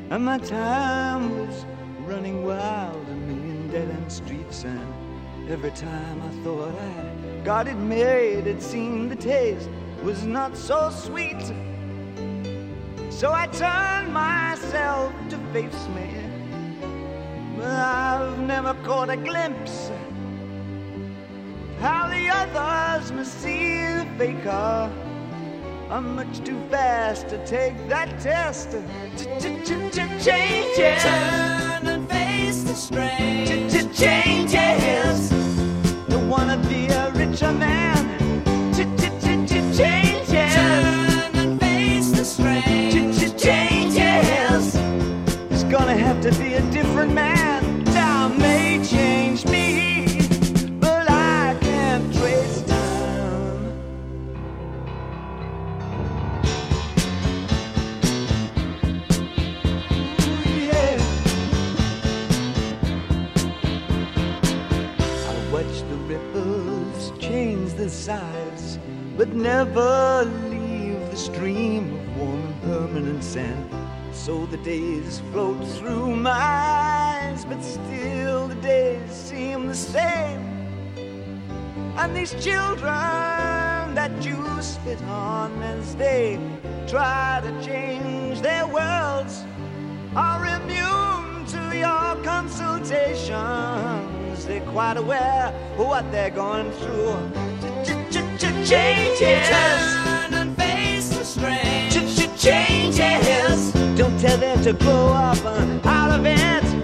and my time was running wild, a million dead-end streets, and every time I thought I got it made, it seemed the taste was not so sweet. So I turned myself to face me, but I've never caught a glimpse how the others must see the faker. I'm much too fast to take that test. Changes. Turn and face the strain. Changes. Don't wanna be a richer man. Changes. Turn and face the strain. Changes. It's gonna have to be a different man. Time may change me, but I can't trace time. Ooh, yeah. I watch the ripples change the size, but never leave the stream of warm and permanent sand. So the days float through my eyes, but still the days seem the same. And these children that you spit on as they try to change their worlds are immune to your consultations. They're quite aware of what they're going through. Changes. Turn and face the strain. Changes. Don't tell them to grow up out of it.